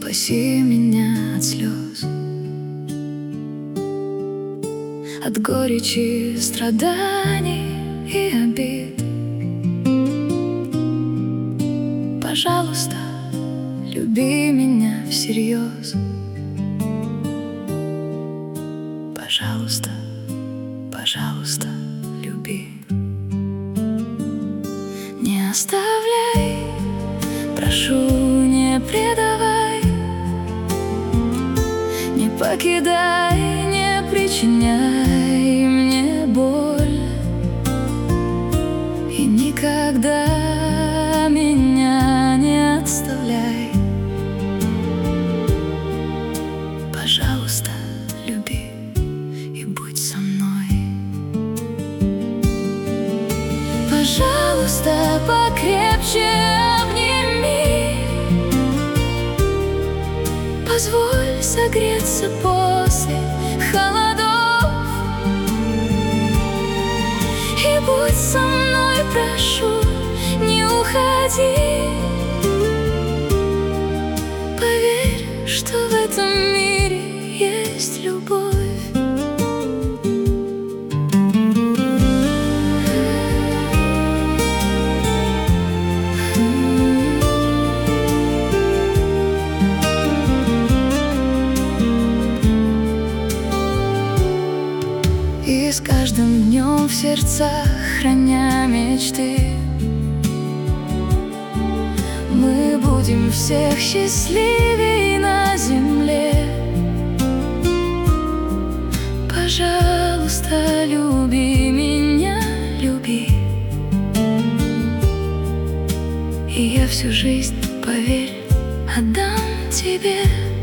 Спаси меня от слез, от горечи, страданий и обид. Пожалуйста, люби меня всерьез. Пожалуйста, пожалуйста, люби. Не оставляй, прошу, не предавай, не покидай, не причиняй мне боль. И никогда меня не отставляй. Пожалуйста, люби и будь со мной. Пожалуйста, покрепче обними, позволь согреться после холодов. И будь со мной, прошу, не уходи. Поверь, что в этом мире есть любовь. И с каждым днем в сердцах, храня мечты, мы будем всех счастливей на земле. Пожалуйста, люби меня, люби. И я всю жизнь, поверь, отдам тебе.